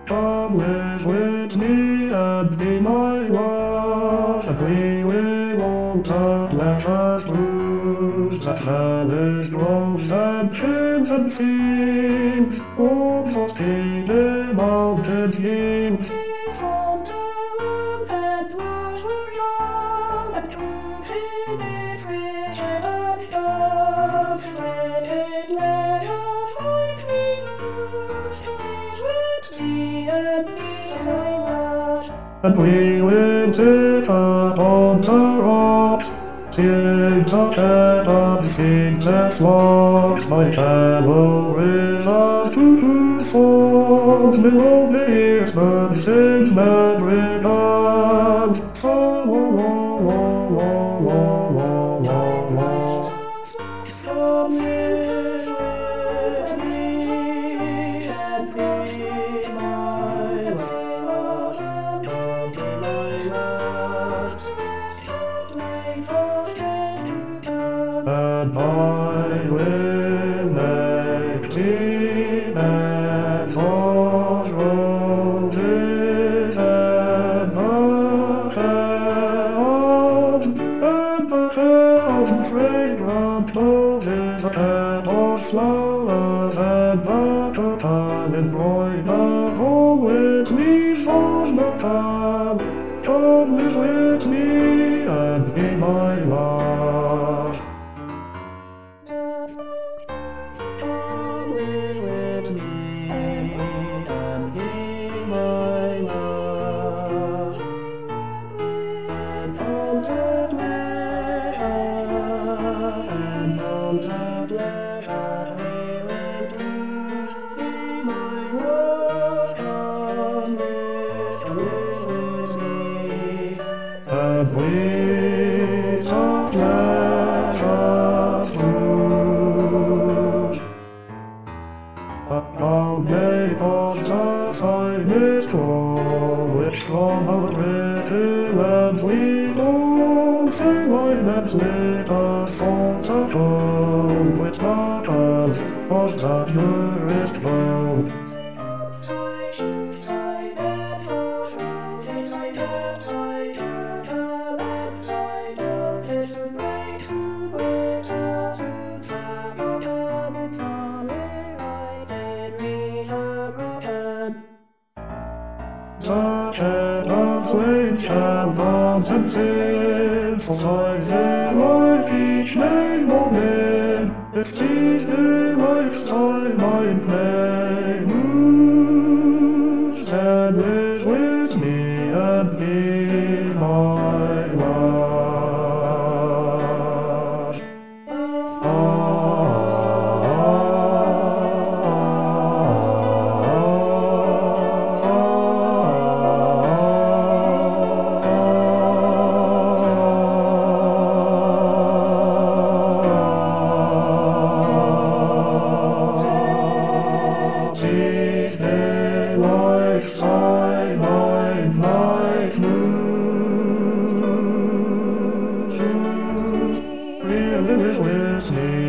Come live with me and be my love, and we won't let us lose that valid rose and crimson theme, for the mountain beam. From the lamp and was were young, and truth in its rich and stuff, let it let us find we lose, to live with thee and be thy love. And we will sit upon the rocks, sing the chant of king's lost, my shallow river to fall, below the earth sings that rhythm. So Come live with me and be my love, and be my love. Makes all yet to come. and I will make thee and those roses and the fragrant roses and all flowers and buttercup embroidered all with leaves on the top. Come live with me and be my love. Come live with me and be my love, and all that let us, and all that let us we will do. Be my love, come live with me. And we don't let us lose. How Naples the finest home, which from our river and we don't say wine that's lit us songs of home, which not us was the purest gold. The head of flames and bombs and sins, for sighs in life each day moment, if these new lifetime I play, moves and live with me and be my love. These day lifetime I might lose. Really live with me